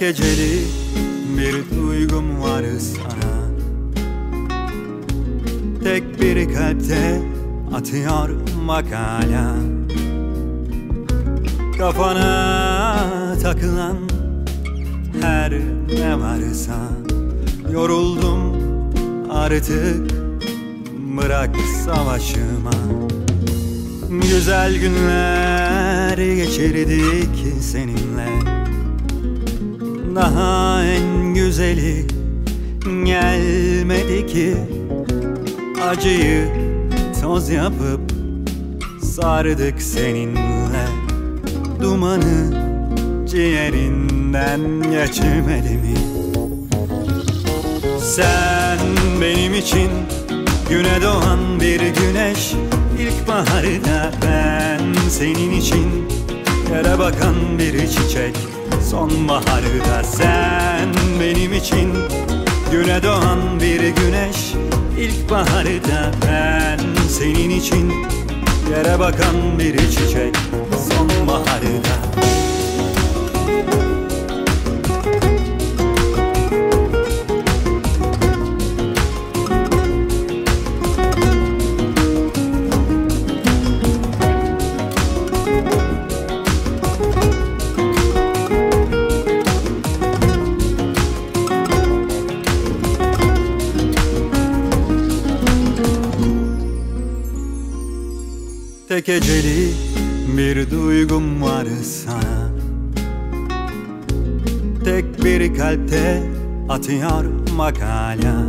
Tek eceli bir duygum var sana. Tek bir kalpte atıyor bak hala. Kafana takılan her ne varsa, yoruldum artık, bırak savaşıma. Güzel günler geçirdik seninle, daha en güzeli gelmedi ki. Acıyı toz yapıp sardık seninle, dumanı ciğerinden geçmedi mi? Sen benim için güne doğan bir güneş, ilkbaharda ben senin için yere bakan bir çiçek, sonbaharda sen benim için güne doğan bir güneş, ilkbaharda ben senin için yere bakan bir çiçek, sonbaharda. Tek eceli bir duygum var sana. Tek bir kalpte atıyor bak hala.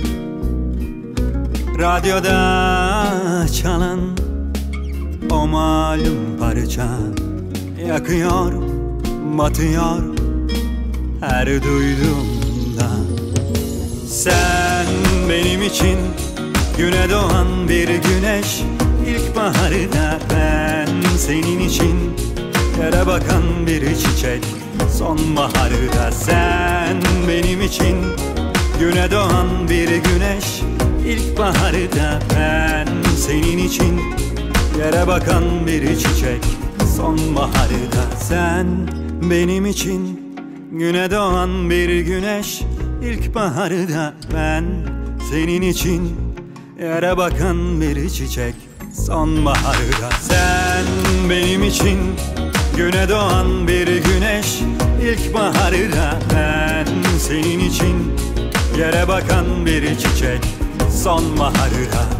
Radyoda çalan o malum parça yakıyor, batıyor her duyduğumda. Sen benim için güne doğan bir güneş, İlkbaharda ben senin için yere bakan bir çiçek, sonbaharda sen benim için güne doğan bir güneş, ilkbaharda ben senin için yere bakan bir çiçek, sonbaharda sen benim için güne doğan bir güneş, ilkbaharda ben senin için yere bakan bir çiçek, sonbaharda sen benim için güne doğan bir güneş, ilkbaharda ben senin için yere bakan bir çiçek, sonbaharda.